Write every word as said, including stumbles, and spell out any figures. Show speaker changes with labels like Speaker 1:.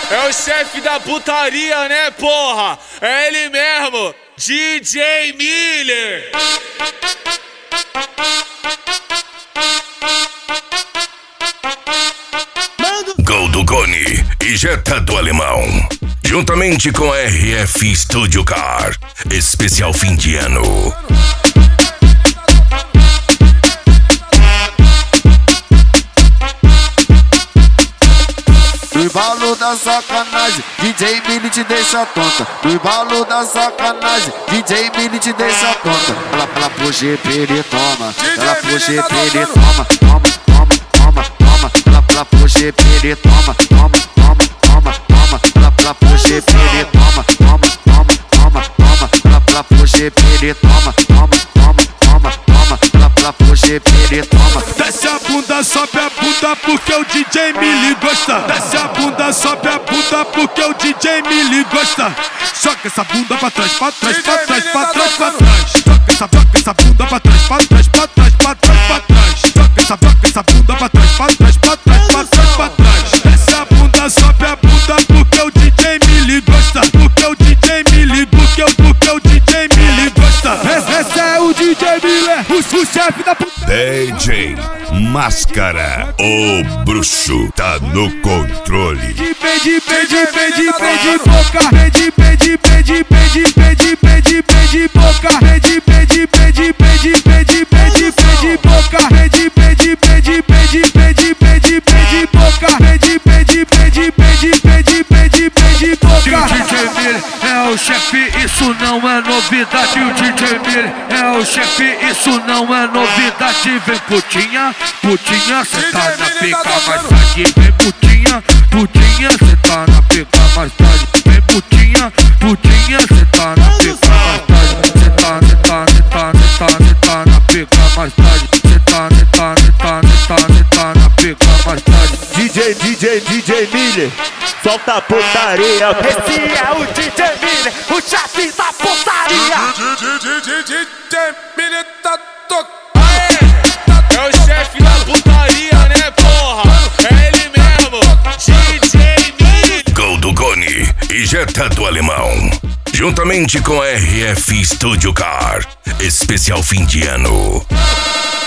Speaker 1: É o chefe da putaria, né, porra? É ele mesmo, D J Miller.
Speaker 2: Gol do Cone e Jetta do Alemão. Juntamente com a R F Studio Car. Especial fim de ano.
Speaker 3: No embalo da sacanagem, D J Miller te deixa tonta. No embalo da sacanagem, D J Miller te deixa tonta. Ela, ela pro G P, ele toma. Ela pro G P, ele toma. Toma, toma, toma, toma. Ela, ela pro G P, ele toma. Toma, toma, toma, toma. Ela, ela pro G P, ele toma. Toma, toma, toma, toma. Ela, ela pro G P, ele toma. Toma, toma, toma, toma. Ela, ela pro G P, ele toma.
Speaker 4: Desce a bunda, sobe a bunda porque o D J Miller gosta. Desce a bunda, sobe a bunda porque o D J Miller gosta. Joga essa bunda pra trás, pra trás, pra trás, pra trás, pra trás. Joga essa, joga essa bunda pra trás, pra trás, pra trás, pra trás, pra trás. Joga essa, joga essa bunda pra trás, pra trás, pra trás, pra trás, pra trás. Desce a bunda, sobe a bunda porque o D J Miller gosta. Porque o D J Miller, porque o, porque o D J Miller gosta. Esse é o D J Miller, o, o chefe da puta.
Speaker 2: D J Máscara, o bruxo tá no controle.
Speaker 4: Pede, pede, pede, pede boca. Pede, pede, pede, pede, pede, pede, pede boca. Pede, pede, pede, pede, pede, pede, pede boca. Pede, pede, pede, pede, pede, pede, pede boca. Pede, pede, pede, pede, pede, pede, pede boca. O D J Miller é o chefe, isso não é novidade. O D J Miller é o chefe, isso não é novidade. Vem putinha, putinha, cê tá na pica mais tarde. Vem putinha, putinha, cê tá na pica mais tarde. Vem putinha, putinha, cê tá na pica mais tarde. Cê tá, cê tá, cê tá, cê tá, cê tá na pica mais tarde. Cê tá, cê tá, cê tá, cê tá, cê tá na pica mais tarde.
Speaker 5: D J, D J, D J Miller, solta a putaria.
Speaker 6: Esse é o D J Miller, o chefe da putaria.
Speaker 1: D J Miller tá tocando. É o chefe da putaria, né, porra? É ele mesmo, D J Miller.
Speaker 2: Gol do Cone e Jetta do Alemão. Juntamente com a R F Studio Car. Especial fim de ano.